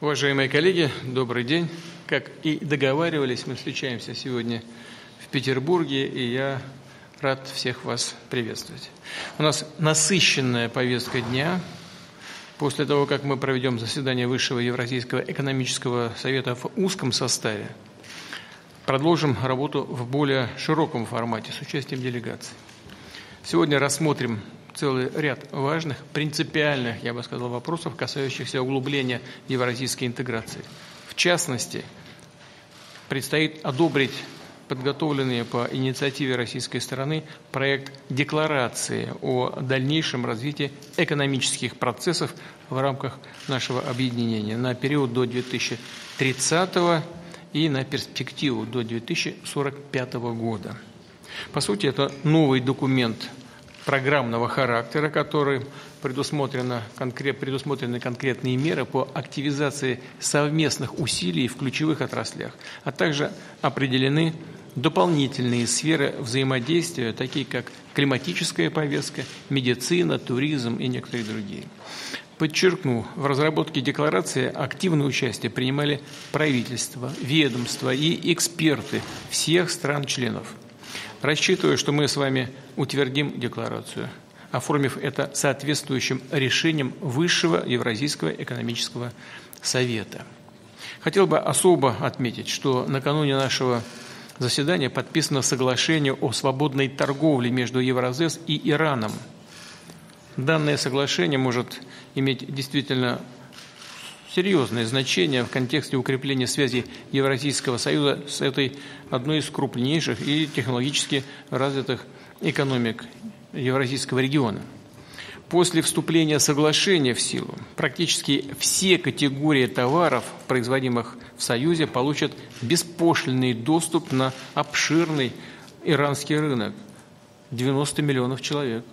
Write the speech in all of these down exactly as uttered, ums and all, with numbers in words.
Уважаемые коллеги, добрый день. Как и договаривались, мы встречаемся сегодня в Петербурге, и я рад всех вас приветствовать. У нас насыщенная повестка дня. После того, как мы проведем заседание Высшего Евразийского экономического совета в узком составе, продолжим работу в более широком формате с участием делегаций. Сегодня рассмотрим целый ряд важных, принципиальных, я бы сказал, вопросов, касающихся углубления евразийской интеграции. В частности, предстоит одобрить подготовленный по инициативе российской стороны проект декларации о дальнейшем развитии экономических процессов в рамках нашего объединения на период до две тысячи тридцатого и на перспективу до две тысячи сорок пятого года. По сути, это новый документ программного характера, который предусмотрено, конкрет, предусмотрены конкретные меры по активизации совместных усилий в ключевых отраслях, а также определены дополнительные сферы взаимодействия, такие как климатическая повестка, медицина, туризм и некоторые другие. Подчеркну, в разработке декларации активное участие принимали правительства, ведомства и эксперты всех стран-членов. Рассчитываю, что мы с вами утвердим декларацию, оформив это соответствующим решением Высшего Евразийского экономического совета. Хотел бы особо отметить, что накануне нашего заседания подписано соглашение о свободной торговле между Евразес и Ираном. Данное соглашение может иметь действительно серьезное значение в контексте укрепления связей Евразийского союза с этой одной из крупнейших и технологически развитых экономик Евразийского региона. После вступления соглашения в силу практически все категории товаров, производимых в Союзе, получат беспошлинный доступ на обширный иранский рынок – девяносто миллионов человек.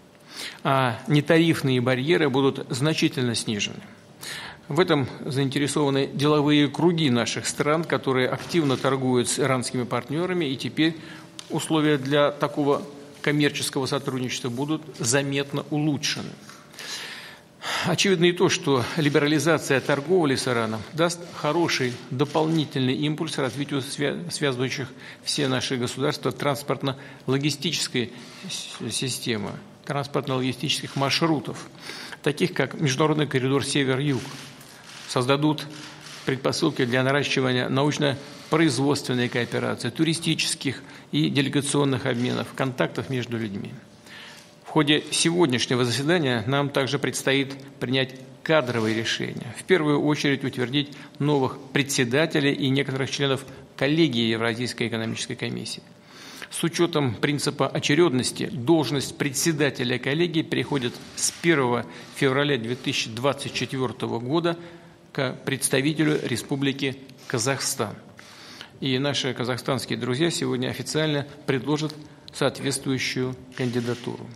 А нетарифные барьеры будут значительно снижены. В этом заинтересованы деловые круги наших стран, которые активно торгуют с иранскими партнерами, и теперь условия для такого коммерческого сотрудничества будут заметно улучшены. Очевидно и то, что либерализация торговли с Ираном даст хороший дополнительный импульс развитию связывающих все наши государства транспортно-логистической системы, транспортно-логистических маршрутов, таких как международный коридор Север-Юг, создадут предпосылки для наращивания научно-производственной кооперации, туристических и делегационных обменов, контактов между людьми. В ходе сегодняшнего заседания нам также предстоит принять кадровые решения. В первую очередь утвердить новых председателей и некоторых членов коллегии Евразийской экономической комиссии. С учетом принципа очередности должность председателя коллегии переходит с первого февраля две тысячи двадцать четвёртого года к представителю Республики Казахстан. И наши казахстанские друзья сегодня официально предложат соответствующую кандидатуру.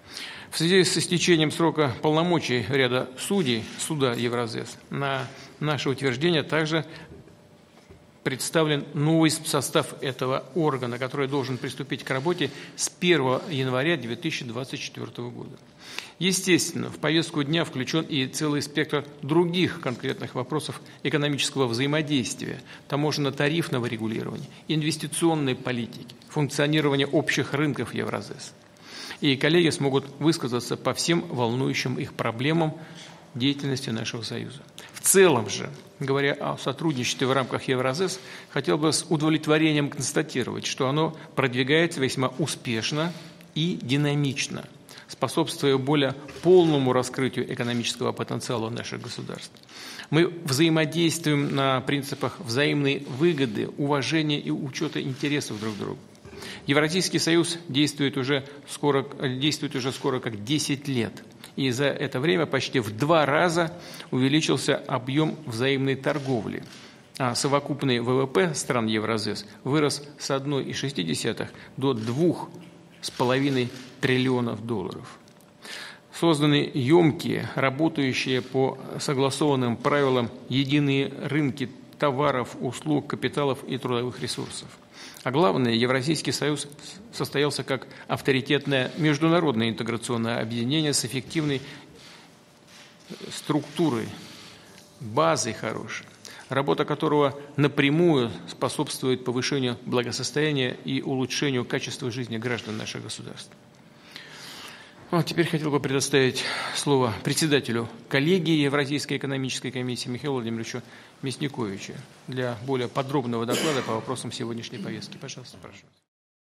В связи с истечением срока полномочий ряда судей суда Евразес на наше утверждение также представлен новый состав этого органа, который должен приступить к работе с первого января две тысячи двадцать четвёртого года. Естественно, в повестку дня включен и целый спектр других конкретных вопросов экономического взаимодействия, таможенно-тарифного регулирования, инвестиционной политики, функционирования общих рынков Евразес. И коллеги смогут высказаться по всем волнующим их проблемам деятельности нашего Союза. В целом же, говоря о сотрудничестве в рамках Евразес, хотел бы с удовлетворением констатировать, что оно продвигается весьма успешно и динамично, способствуя более полному раскрытию экономического потенциала наших государств. Мы взаимодействуем на принципах взаимной выгоды, уважения и учета интересов друг друга. Евразийский союз действует уже скоро, действует уже скоро как десять лет. И за это время почти в два раза увеличился объем взаимной торговли. А совокупный ВВП стран Евразес вырос с одной целой шести десятых до двух с половиной триллионов долларов. Созданы емкие, работающие по согласованным правилам единые рынки товаров, услуг, капиталов и трудовых ресурсов. А главное, Евразийский союз состоялся как авторитетное международное интеграционное объединение с эффективной структурой базой хорошей, работа которого напрямую способствует повышению благосостояния и улучшению качества жизни граждан нашего государства. Ну, теперь хотел бы предоставить слово председателю коллегии Евразийской экономической комиссии Михаилу Владимировичу Мясниковичу для более подробного доклада по вопросам сегодняшней повестки. Пожалуйста, прошу.